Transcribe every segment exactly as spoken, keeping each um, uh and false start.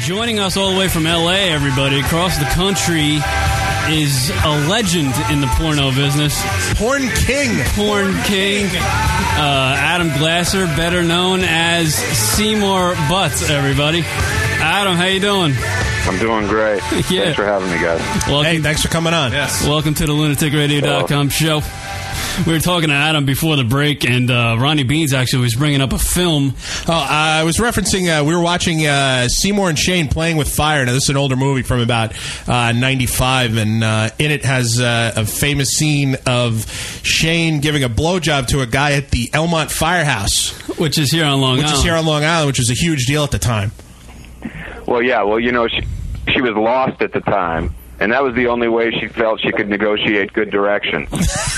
Joining us all the way from L A, everybody, across the country, is a legend in the porno business. Porn King. Porn King. Uh, Adam Glasser, better known as Seymour Butts, everybody. Adam, how you doing? I'm doing great. Yeah. Thanks for having me, guys. Welcome, hey, thanks for coming on. Yes. Welcome to the lunatic radio dot com show. We were talking to Adam before the break, and uh, Ronnie Beans actually was bringing up a film. Oh, I was referencing, uh, we were watching uh, Seymour and Shane Playing with Fire. Now, this is an older movie from about uh, ninety-five, and uh, in it has uh, a famous scene of Shane giving a blowjob to a guy at the Elmont Firehouse. Which is here on Long which Island. Which is here on Long Island, which was a huge deal at the time. Well, yeah, well, you know, she, she was lost at the time. And that was the only way she felt she could negotiate good direction.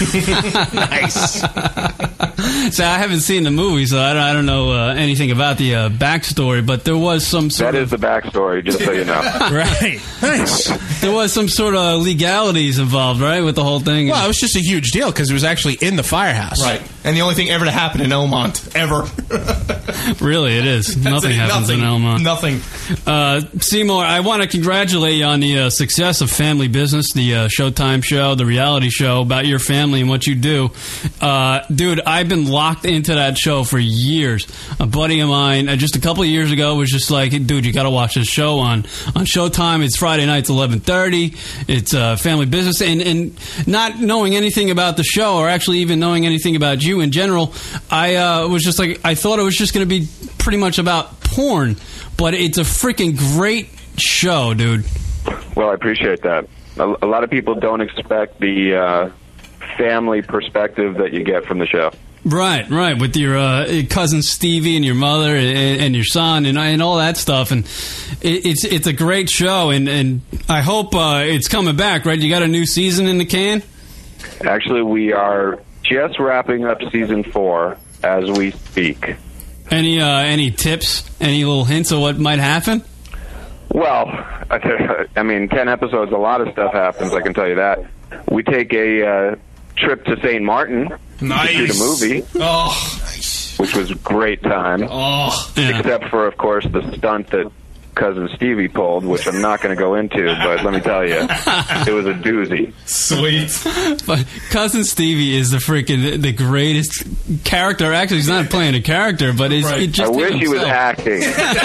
Nice. So I haven't seen the movie, so I don't, I don't know uh, anything about the uh, backstory, but there was some sort That of... is the backstory, just so you know. Right. Nice. There was some sort of legalities involved, right, with the whole thing? Well, it was just a huge deal because it was actually in the firehouse. Right. And the only thing ever to happen in Elmont, ever. Really, it is. Nothing it. happens Nothing. in Elmont. Nothing. Uh, Seymour, I want to congratulate you on the uh, success of Family Business, the uh, Showtime show, the reality show about your family and what you do. Uh, dude, I've been locked into that show for years. A buddy of mine, uh, just a couple of years ago, was just like, dude, you got to watch this show on, on Showtime. It's Friday nights, eleven thirty. It's uh, Family Business. And, and not knowing anything about the show, or actually even knowing anything about you in general, I uh, was just like, I thought it was just going to be pretty much about porn. But it's a freaking great show, dude. Well, I appreciate that. A, a lot of people don't expect the uh, family perspective that you get from the show. Right, right, with your uh, cousin Stevie and your mother and, and your son and, and all that stuff, and it, it's it's a great show, and, and I hope uh, it's coming back. Right, you got a new season in the can? Actually, we are just wrapping up season four as we speak. Any uh, any tips? Any little hints of what might happen? Well, I mean, ten episodes, a lot of stuff happens, I can tell you that. We take a uh, trip to Saint Martin Nice. to shoot a movie, Oh, nice. which was a great time. Oh, Yeah. Except for, of course, the stunt that cousin Stevie pulled, which I'm not going to go into, but let me tell you, it was a doozy. sweet. But cousin Stevie is the freaking the greatest character. Actually, he's not playing a character, but it's Right. it just I wish he was himself. acting.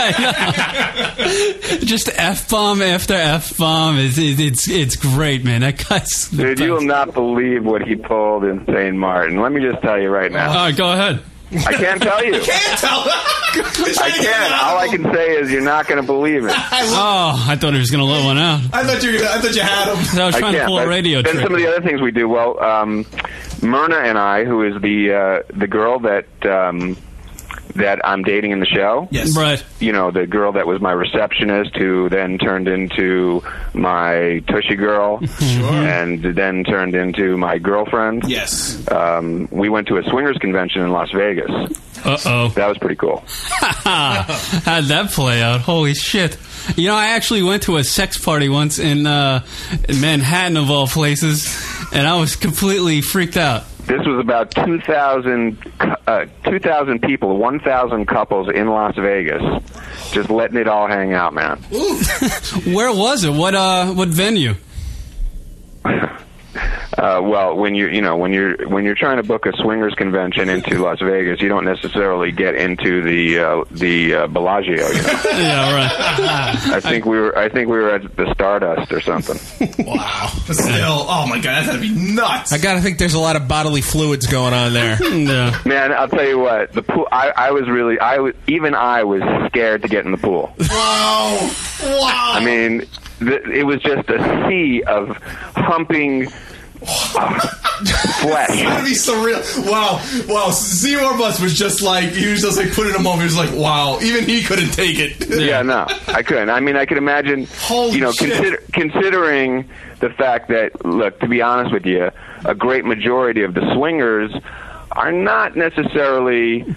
Just F bomb after F bomb. It's, it's it's great, man. That guy's the Dude, you will best. not believe what he pulled in Saint Martin. Let me just tell you right All now. right, go ahead. I can't tell you. Can't tell. I can't. All I can say is you're not going to believe it. Oh, I thought he was going to let one out. I thought you. Were gonna, I thought you had him. I was I trying to can't. pull a but radio then trick. some of the other things we do. Well, um, Myrna and I, who is the uh, the girl that um, that I'm dating in the show. Yes. Right. You know, the girl that was my receptionist, who then turned into my tushy girl, and then turned into my girlfriend. Yes. Um, we went to a swingers convention in Las Vegas. Uh-oh. That was pretty cool. How'd that play out? Holy shit. You know, I actually went to a sex party once in, uh, in Manhattan, of all places, and I was completely freaked out. This was about two thousand uh, two thousand people, one thousand couples in Las Vegas, just letting it all hang out, man. Where was it? What uh, what venue? Uh, well, when you you know when you're when you're trying to book a swingers convention into Las Vegas, you don't necessarily get into the uh, the uh, Bellagio. You know? Yeah, right. I think we were I think we were at the Stardust or something. Wow. But still, oh my god, that's gotta be nuts. I gotta think there's a lot of bodily fluids going on there. Yeah. Man, I'll tell you what, the pool. I, I was really I was even I was scared to get in the pool. Wow. Wow. I mean, th- it was just a sea of humping uh, It's flesh. gonna be surreal. Wow, wow. Seymour Butts was just like he was just like put in a moment. He was like, wow. Even he couldn't take it. Yeah, no, I couldn't. I mean, I could imagine. Holy you know, shit. consider, considering the fact that, look, to be honest with you, a great majority of the swingers are not necessarily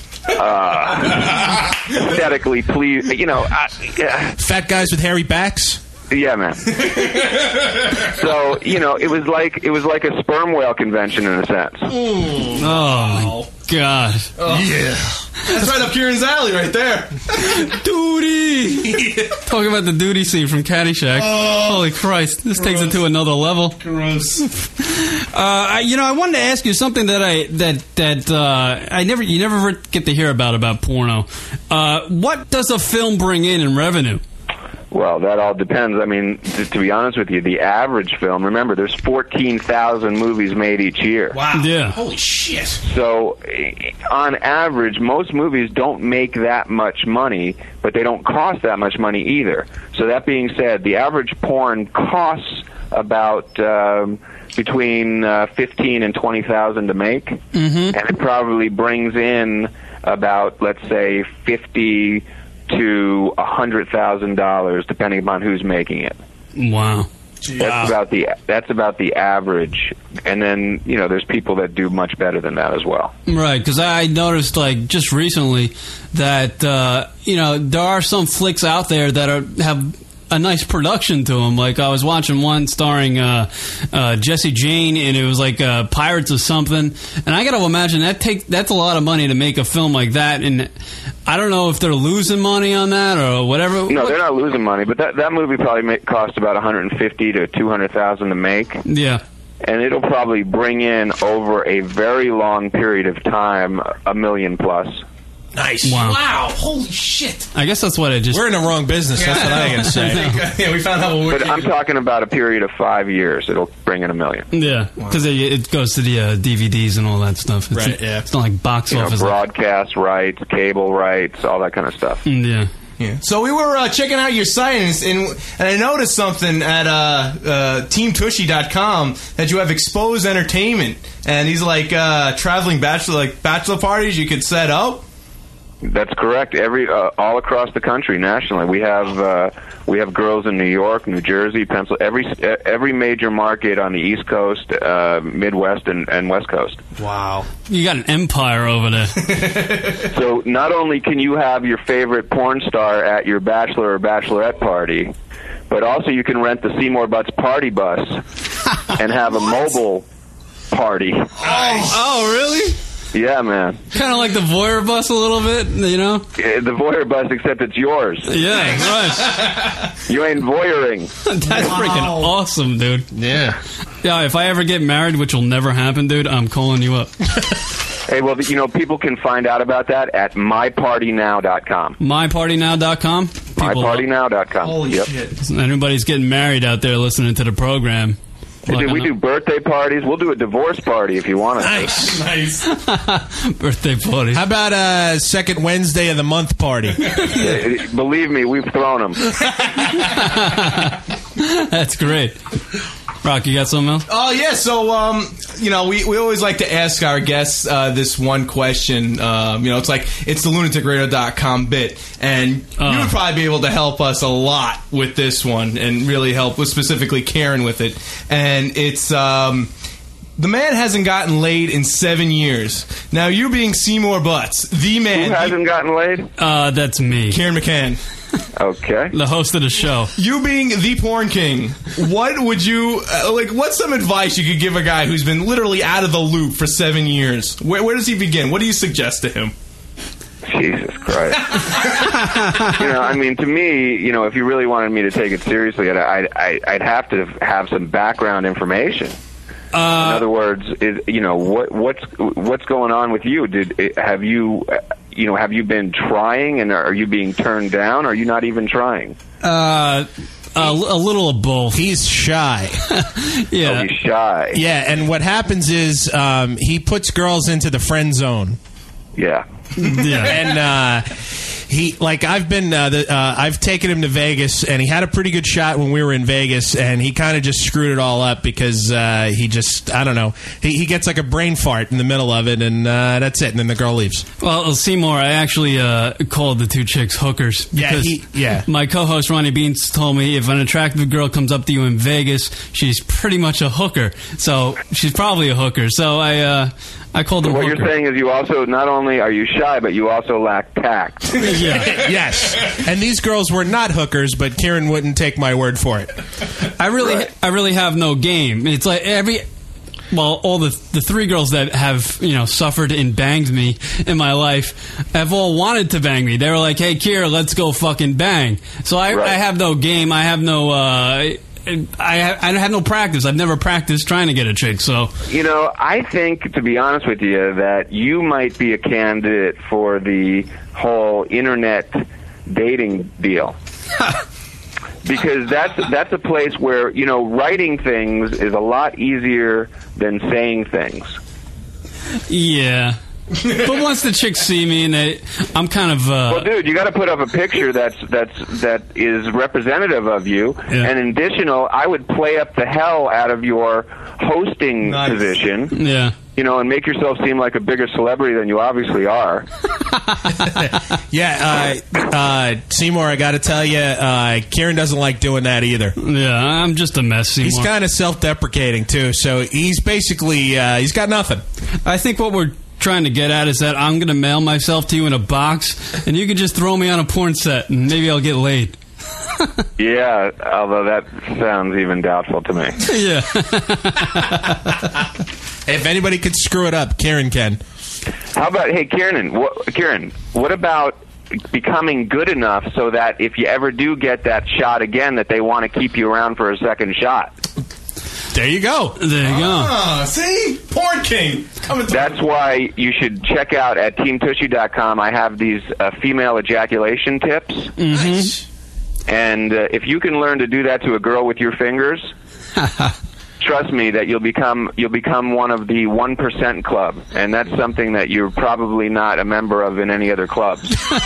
uh, aesthetically pleased. You know, uh, yeah. Fat guys with hairy backs? Yeah, man. So, you know, it was like it was like a sperm whale convention in a sense. Oh, my God. Yeah. That's right up Kieran's alley right there. Duty! Talking about the duty scene from Caddyshack. Oh, Holy Christ, this gross. Takes it to another level. Gross. Uh, I, you know, I wanted to ask you something that I that that uh, I never you never get to hear about about porno. Uh, what does a film bring in in revenue? Well, that all depends. I mean, to, to be honest with you, the average film, remember, there's fourteen thousand movies made each year. Wow. Yeah. Holy shit. So, on average, most movies don't make that much money, but they don't cost that much money either. So, that being said, the average porn costs about um, between uh, fifteen and twenty thousand to make, mm-hmm. and it probably brings in about, let's say, fifty to a hundred thousand dollars, depending upon who's making it. Wow, that's wow. about the that's about the average, and then you know there's people that do much better than that as well. Right, because I noticed like just recently that uh, you know there are some flicks out there that are have a nice production to them. Like I was watching one starring uh, uh, Jesse Jane, and it was like uh, Pirates of something. And I got to imagine that take that's a lot of money to make a film like that. And I don't know if they're losing money on that or whatever. No, what? They're not losing money, but that that movie probably make, cost about one hundred fifty to two hundred thousand to make. Yeah. And it'll probably bring in over a very long period of time a million plus. Nice. Wow. wow. Holy shit. I guess that's what I just... We're in the wrong business. Yeah, that's what I gotta say. think, yeah, we found out what we're But I'm talking about a period of five years. It'll bring in a million. Yeah, because wow. it, it goes to the uh, D V Ds and all that stuff. It's, right, yeah. It's not like box you office. Know, broadcast rights, cable rights, all that kind of stuff. Yeah. Yeah. So we were uh, checking out your site, and, and, and I noticed something at uh, uh, team tushy dot com that you have exposed entertainment, and these like uh, traveling bachelor like bachelor parties you could set up. That's correct. Every uh, all across the country, nationally, we have uh, we have girls in New York, New Jersey, Pennsylvania, every every major market on the East Coast, uh, Midwest, and, and West Coast. Wow, you got an empire over there. So not only can you have your favorite porn star at your bachelor or bachelorette party, but also you can rent the Seymour Butts party bus and have a mobile party. Oh, oh really? Yeah, man. Kind of like the voyeur bus a little bit, you know? Yeah, the voyeur bus, except it's yours. Yeah, right. You ain't voyeuring. That's wow. freaking awesome, dude. Yeah. Yeah, if I ever get married, which will never happen, dude, I'm calling you up. Hey, well, you know, people can find out about that at my party now dot com. my party now dot com? my party now dot com. Holy yep. shit. Anybody's getting married out there listening to the program. Hey, we do birthday parties. We'll do a divorce party if you want us. Nice, nice. Birthday parties. How about a second Wednesday of the month party? Yeah, believe me, we've thrown them. That's great. Rock, you got something else? Oh, yeah. So, um, you know, we, we always like to ask our guests uh, this one question. Um, you know, it's like, it's the lunatic radio dot com bit. And uh. you would probably be able to help us a lot with this one and really help with specifically Karen with it. And it's, um, the man hasn't gotten laid in seven years. Now, you being Seymour Butts, the man. Who hasn't he, gotten laid? Uh, that's me. Karen McCann. Okay. The host of the show. You being the porn king, what would you, uh, like, what's some advice you could give a guy who's been literally out of the loop for seven years? Where, where does he begin? What do you suggest to him? Jesus Christ. You know, I mean, to me, you know, if you really wanted me to take it seriously, I'd, I'd, I'd have to have some background information. Uh, In other words, is, you know, what what's what's going on with you? Did have you, you know, have you been trying, and are you being turned down? Or are you not even trying? Uh, a, a little of both. He's shy. Yeah, oh, he's shy. Yeah, and what happens is um, he puts girls into the friend zone. Yeah. Yeah, and uh, he like I've been uh, the, uh, I've taken him to Vegas, and he had a pretty good shot when we were in Vegas, and he kind of just screwed it all up because uh, he just I don't know he, he gets like a brain fart in the middle of it, and uh, that's it, and then the girl leaves. Well, Seymour, I actually uh, called the two chicks hookers because yeah, he, yeah. my co-host Ronnie Beans told me if an attractive girl comes up to you in Vegas, she's pretty much a hooker. So she's probably a hooker. So I uh, I called So them what hooker. you're saying is you also not only are you shy, but you also lack tact. Yeah. Yes, and these girls were not hookers, but Karen wouldn't take my word for it. I really, Right. I really have no game. It's like every well, all the the three girls that have, you know, suffered and banged me in my life have all wanted to bang me. They were like, "Hey, Kira, let's go fucking bang." So I, Right. I have no game. I have no. Uh, I have, I have no practice. I've never practiced trying to get a chick. So You know, I think, to be honest with you, that you might be a candidate for the whole internet dating deal. Because that's that's a place where, you know, writing things is a lot easier than saying things. yeah. But once the chicks see me and they, I'm kind of. Uh, Well, dude, you got to put up a picture that's that's that is representative of you. Yeah. And additional, I would play up the hell out of your hosting Nice. position. yeah. You know, and make yourself seem like a bigger celebrity than you obviously are. Yeah, uh, uh, Seymour, I got to tell you, uh, Kieran doesn't like doing that either. Yeah. I'm just a mess. He's Seymour. kind of self-deprecating too, so he's basically uh, he's got nothing. I think what we're trying to get at is that I'm going to mail myself to you in a box, and you can just throw me on a porn set, and maybe I'll get laid. Yeah, although that sounds even doubtful to me. Yeah. If anybody could screw it up, Kieran can. How about, hey, Kieran, what, Kieran, what about becoming good enough so that if you ever do get that shot again, that they want to keep you around for a second shot? There you go. There you go. Ah, see? Porn King. Coming through. That's why you should check out at team tushy dot com. I have these uh, female ejaculation tips. Nice. And uh, if you can learn to do that to a girl with your fingers, trust me that you'll become you'll become one of the one percent club, and that's something that you're probably not a member of in any other clubs,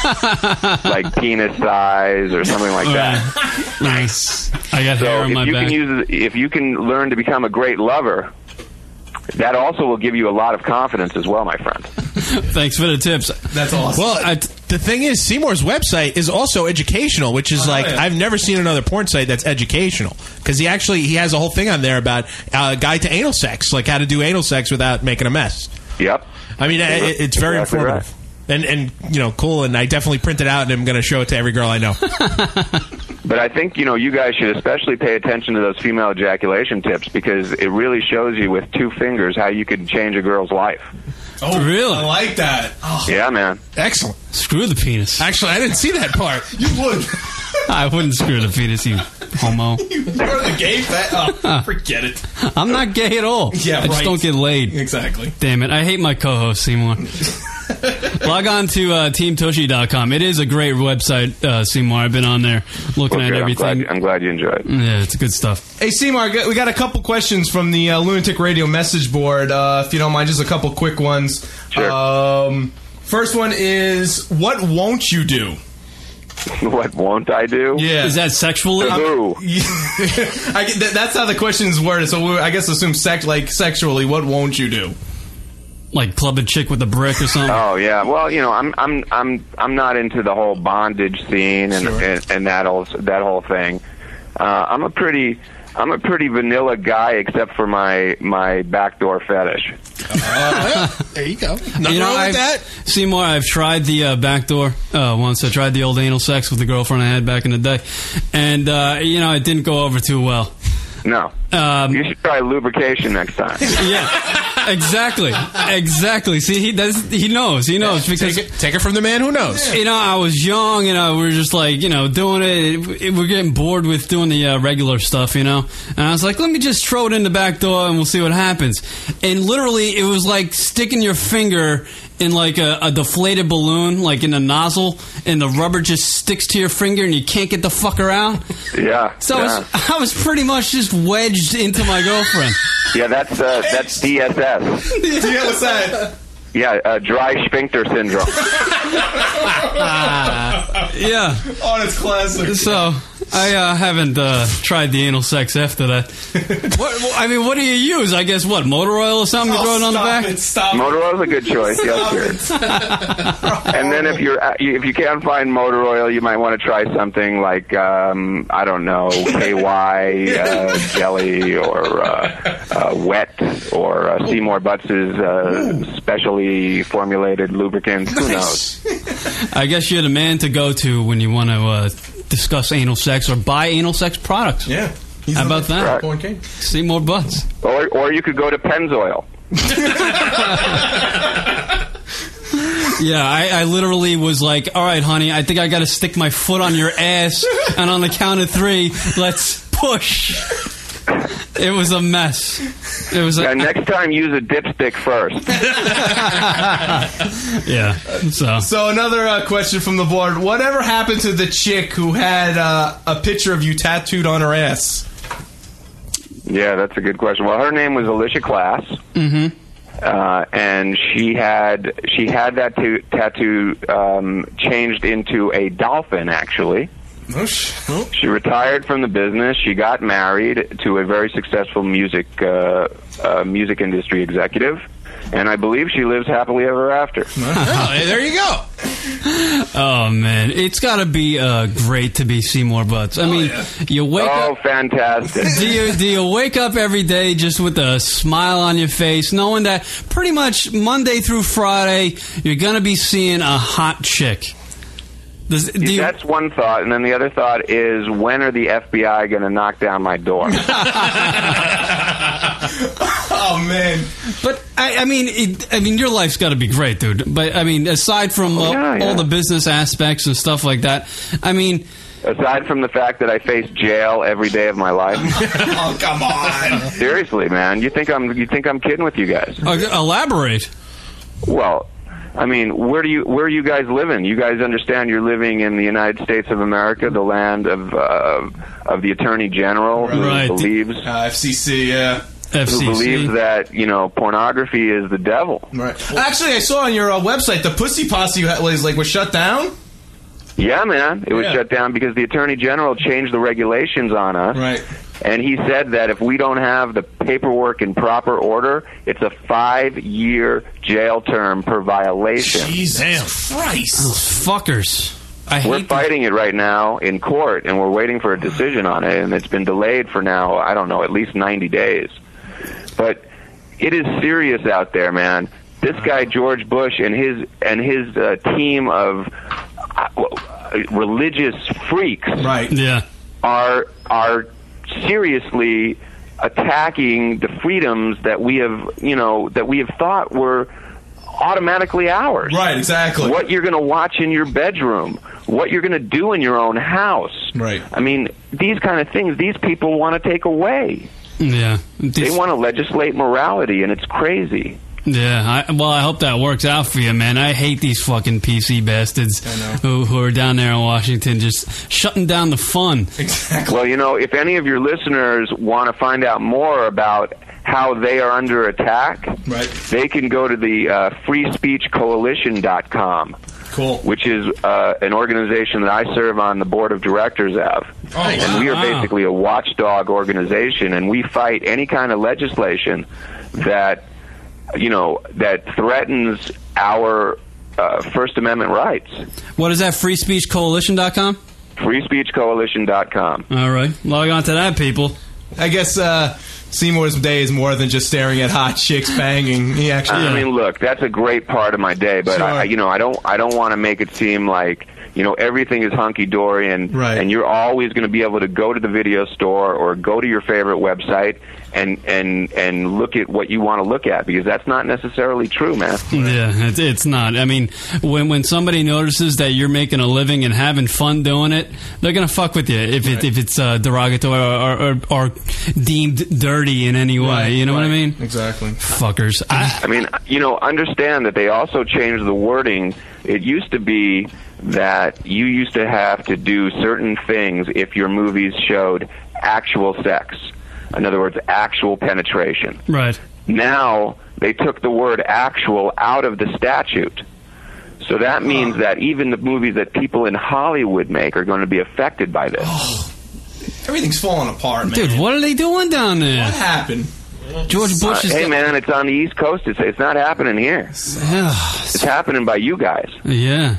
like penis size or something like that. Nice. I got hair So on if my you back. can use if you can learn to become a great lover, that also will give you a lot of confidence as well, my friend. Thanks for the tips. That's awesome. Well, I, the thing is, Seymour's website is also educational, which is Oh, like yeah. I've never seen another porn site that's educational because he actually he has a whole thing on there about uh, guide to anal sex, like how to do anal sex without making a mess. Yep. I mean, it, it's very Exactly informative. And, and you know, cool, and I definitely print it out, and I'm going to show it to every girl I know. But I think, you know, you guys should especially pay attention to those female ejaculation tips because it really shows you with two fingers how you can change a girl's life. Oh, Really? I like that. Oh, Yeah, man. Excellent. Screw the penis. Actually, I didn't see that part. you would. I wouldn't screw the penis, you homo. You're the gay fat. Oh, forget it. I'm not gay at all. Yeah, I just right. don't get laid. Exactly. Damn it. I hate my co-host, Seymour. Log on to uh, team tushy dot com. It is a great website, uh, Seymour. I've been on there looking Well, at good. I'm glad, everything. I'm glad you enjoyed it. Yeah, it's good stuff. Hey, Seymour, I got- we got a couple questions from the uh, Lunatic Radio message board. Uh, if you don't mind, just a couple quick ones. Sure. Um, first one is, what won't you do? What won't I do? Yeah. Is that sexually? Who? I, get- that, that's how the question is worded. So we, I guess assume sex, like sexually, what won't you do? Like club a chick with a brick or something? Oh yeah. Well, you know, I'm I'm I'm I'm not into the whole bondage scene and Sure. and, and that whole that whole thing. Uh, I'm a pretty I'm a pretty vanilla guy, except for my my backdoor fetish. There you go. Nothing You know, wrong with I've, that. Seymour, I've tried the uh, back door uh, once. I tried the old anal sex with the girlfriend I had back in the day. And, uh, you know, it didn't go over too well. No. Um, You should try lubrication next time. Yeah, exactly. Exactly. See, he does. He knows. He knows because Take it, take it from the man who knows. you know, I was young and uh, we were just like, you know, doing it. it we're getting bored with doing the uh, regular stuff, you know. And I was like, let me just throw it in the back door and we'll see what happens. And literally, it was like sticking your finger in like a, a deflated balloon, like in a nozzle, and the rubber just sticks to your finger and you can't get the fucker out. Yeah. So I, yeah. was, I was pretty much just wedged into my girlfriend. Yeah, that's uh, that's D S S. Yeah, what's that? Yeah, uh, dry sphincter syndrome. Yeah. Oh, that's classic. So I uh, haven't uh, tried the anal sex after that. What, I mean, what do you use? I guess what, motor oil or something? You Oh, throw it on the stop back. It, stop it. Motor oil's a good choice. Yes, sir. And then if you're uh, if you can't find motor oil, you might want to try something like um, I don't know, K Y uh, jelly or uh, uh, wet or uh, Seymour Butts' uh, specially formulated lubricants. Who knows? I guess you're the man to go to when you want to uh, discuss anal sex or buy anal sex products. Yeah. How about that? Correct. See more butts. Or, or you could go to Pennzoil. Yeah, I, I literally was like, all right, honey, I think I got to stick my foot on your ass, and on the count of three, let's push. It was a mess. It was. A, yeah, next time, use a dipstick first. Yeah. So. So another uh, question from the board: whatever happened to the chick who had uh, a picture of you tattooed on her ass? Yeah, that's a good question. Well, her name was Alicia Class, Mm-hmm. uh, and she had she had that to, tattoo um, changed into a dolphin, actually. Oh, sh- oh. She retired from the business. She got married to a very successful music uh, uh, music industry executive, and I believe she lives happily ever after. Oh, hey, there you go. Oh man, it's got to be uh, great to be Seymour Butts. I Oh, mean, yeah. you wake Oh, up. fantastic! Do you do you wake up every day just with a smile on your face, knowing that pretty much Monday through Friday you're gonna be seeing a hot chick? Does, do you, That's one thought, and then the other thought is, when are the F B I going to knock down my door? Oh man! But I, I mean, it, I mean, your life's got to be great, dude. But I mean, aside from Oh, uh, yeah, yeah. all the business aspects and stuff like that, I mean, Aside from the fact that I face jail every day of my life. Oh, come on! Seriously, man, you think I'm you think I'm kidding with you guys? uh, elaborate. Well, I mean, where do you where are you guys living? You guys understand you're living in the United States of America, the land of uh, of the Attorney General, who Right. believes Uh, F C C, yeah. F who C C. believes that you know pornography is the devil. Right. Actually, I saw on your uh, website the Pussy Posse was like was shut down. Yeah, man, it was Yeah. shut down because the Attorney General changed the regulations on us. Right. And he said that if we don't have the paperwork in proper order, it's a five-year jail term per violation. Jesus Christ! Those fuckers. I We're hate fighting it right now in court, and we're waiting for a decision on it, and it's been delayed for now, I don't know, at least ninety days. But it is serious out there, man. This guy, George Bush, and his, and his uh, team of uh, religious freaks Right. Yeah. are are seriously attacking the freedoms that we have, you know, that we have thought were automatically ours. Right. Exactly. What you're going to watch in your bedroom, what you're going to do in your own house. Right. I mean, these kind of things, these people want to take away. Yeah. They This- want to legislate morality, and it's crazy. Yeah, I, well, I hope that works out for you, man. I hate these fucking P C bastards I know. who, who are down there in Washington just shutting down the fun. Exactly. Well, you know, if any of your listeners want to find out more about how they are under attack, Right. they can go to the uh, free speech coalition dot com. Cool. Which is uh, an organization that I serve on the board of directors of. Oh, and we are wow. basically a watchdog organization, and we fight any kind of legislation that, you know, that threatens our uh, First Amendment rights. What is that, free speech coalition dot com? free speech coalition dot com. All right, log on to that, people. I guess uh, Seymour's day is more than just staring at hot chicks banging. He actually. I mean, look, that's a great part of my day, but Sure. I, you know, I don't, I don't want to make it seem like, you know, everything is hunky dory, and Right. and you're always going to be able to go to the video store or go to your favorite website and and and look at what you want to look at, because that's not necessarily true, man. Yeah, it's, it's not. I mean, when when somebody notices that you're making a living and having fun doing it, they're gonna fuck with you if it, Right. if it's uh, derogatory or, or, or deemed dirty in any way. Right, You know what I right. mean? Exactly. Fuckers. I, I mean, you know, understand that they also changed the wording. It used to be that you used to have to do certain things if your movies showed actual sex. In other words, actual penetration. right. Now they took the word actual out of the statute. So that means that even the movies that people in Hollywood make are going to be affected by this. Everything's falling apart, man. Dude, what are they doing down there? What happened? George Uh, Bush is. hey, man, it's on the East Coast. It's, it's not happening here. Yeah. It's happening by you guys. yeah.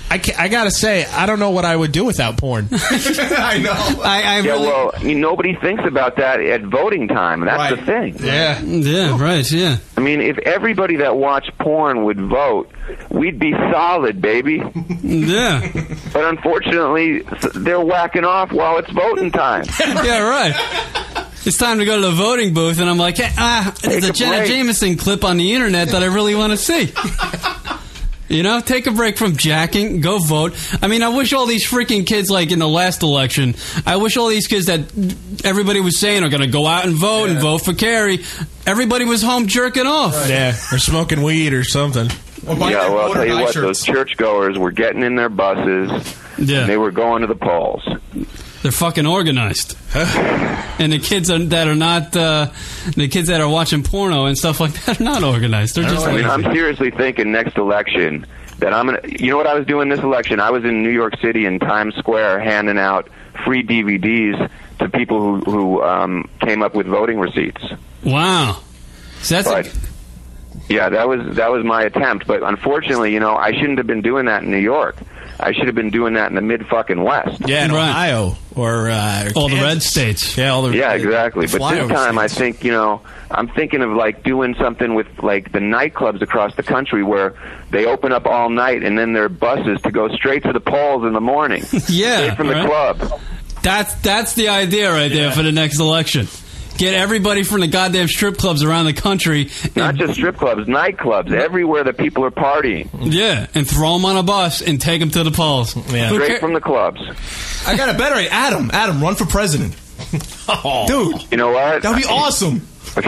I, ca- I gotta say, I don't know what I would do without porn. I know. I, I Yeah, really, well, I mean, nobody thinks about that at voting time. That's Right. the thing. Yeah. yeah, right, yeah. I mean, if everybody that watched porn would vote, we'd be solid, baby. Yeah. But unfortunately, s- they're whacking off while it's voting time. Yeah, right. It's time to go to the voting booth, and I'm like, hey, ah, there's a a Jenna break. Jameson clip on the internet that I really want to see. You know, take a break from jacking, go vote. I mean, I wish all these freaking kids, like in the last election, I wish all these kids that everybody was saying are going to go out and vote Yeah. and vote for Kerry, everybody was home jerking off. Yeah, or smoking weed or something. Or buy Yeah, their well, I'll voter tell you guy what, shirts. those churchgoers were getting in their buses, Yeah. and they were going to the polls. They're fucking organized. And the kids are, that are not, uh, the kids that are watching porno and stuff like that are not organized. They're just I mean, lazy. I'm seriously thinking next election that I'm gonna. You know what I was doing this election? I was in New York City in Times Square handing out free D V Ds to people who who um, came up with voting receipts. Wow. So that's But yeah, that was that was my attempt. But unfortunately, you know, I shouldn't have been doing that in New York. I should have been doing that in the mid fucking West. Yeah, in Right. Ohio or uh, all the Kansas. red states. Yeah, all the Yeah, exactly. But flyover this time, I states. think, you know, I'm thinking of like doing something with like the nightclubs across the country where they open up all night and then there are buses to go straight to the polls in the morning. Yeah, Straight from the right. club. That's that's the idea right there for the next election. Get everybody from the goddamn strip clubs around the country. Not And, just strip clubs, nightclubs, everywhere that people are partying. yeah, and throw them on a bus and take them to the polls. Yeah. Who Straight care- from the clubs. I got a better idea. Adam, Adam, run for president. Dude, You know what? that would be awesome.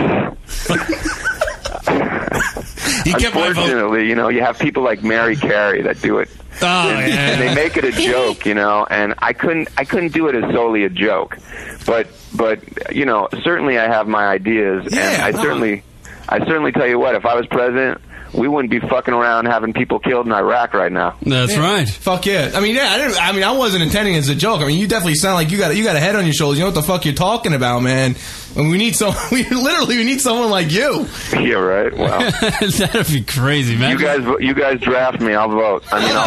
He kept my vote. Unfortunately, you know, you have people like Mary Carey that do it. Oh, and, yeah. and they make it a joke, you know, and I couldn't I couldn't do it as solely a joke. But but you know, certainly I have my ideas and Yeah, I uh-huh. certainly I certainly tell you what, if I was president, we wouldn't be fucking around having people killed in Iraq right now. That's right. Fuck yeah! I mean, yeah, I didn't. I mean, I wasn't intending it as a joke. I mean, you definitely sound like you got you got a head on your shoulders. You know what the fuck you're talking about, man. And we need some. We literally we need someone like you. Yeah, right. Well, That'd be crazy, man. you guys you guys draft me, I'll vote. I mean,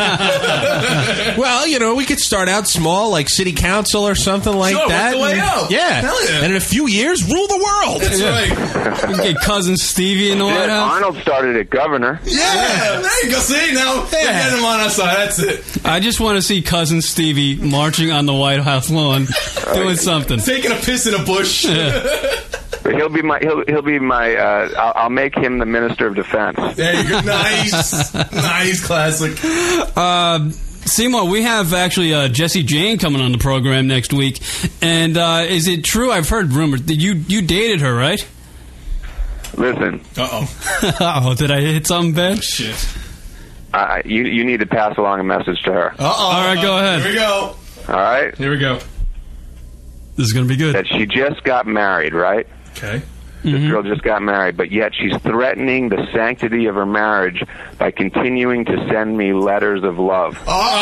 I'll run. Well, you know, we could start out small, like city council or something like Sure, that. work the way and- out. Yeah. Hell yeah. And in a few years, rule the world. That's right. We can get cousin Stevie in the White Yeah, House. Arnold started it governor. Yeah, there you go. See now, we're getting him on our side. That's it. I just want to see cousin Stevie marching on the White House lawn, doing something. Taking a piss in a bush. But he'll be my he'll he'll be my uh, I'll, I'll make him the minister of defense. There you go. Nice, nice, classic. Uh, Seymour, we have actually uh, Jesse Jane coming on the program next week, and uh, is it true? I've heard rumors that you you dated her, right? Listen, Uh oh. Oh, did I hit something bad? Shit. uh, you you need to pass along a message to her. Uh oh. All right, go ahead. Here we go. All right, Here we go. This is gonna be good. that she just got married, right? Okay. This girl just got married, but yet she's threatening the sanctity of her marriage by continuing to send me letters of love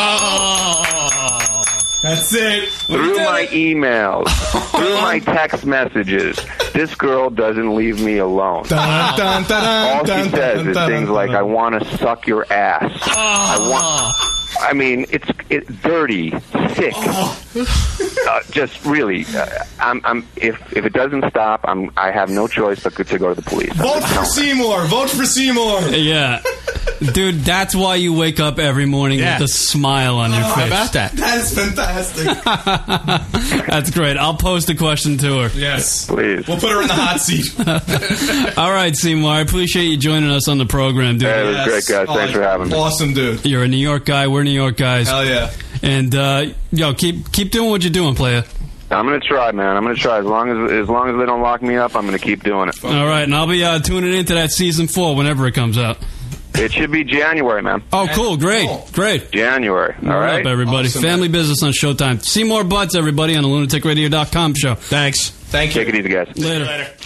Oh. That's it. through my emails, through my text messages. This girl doesn't leave me alone. Dun, dun, dun, All dun, she dun, says dun, is dun, things dun, like, dun. "I want to suck your ass." I want. I mean, it's it's dirty, sick. Uh, just really, uh, I'm, I'm. If if it doesn't stop, I'm. I have no choice but to go to the police. I'm Vote just for telling you. Seymour. Vote for Seymour. Yeah, dude, that's why you wake up every morning Yeah. with a smile on your How face. about that? That is fantastic. That's great. I'll post a question to her. Yes. Please. We'll put her in the hot seat. All right, Seymour, I appreciate you joining us on the program, dude. Hey, it was Yes. great, guys. Thanks Oh, for having me. Awesome, dude. You're a New York guy. We're New York guys. Hell yeah. And uh, yo, keep keep doing what you're doing, player. I'm gonna try, man. I'm gonna try. As long as as long as they don't lock me up, I'm gonna keep doing it. All right, and I'll be uh, tuning into that season four whenever it comes out. It should be January, man. Oh, cool, great, Cool. great. January. All All right. up, everybody. Awesome, Family man. Business on Showtime. Seymour Butts, everybody, on the lunatic radio dot com show. Thanks. Thank you. Take it easy, guys. Later.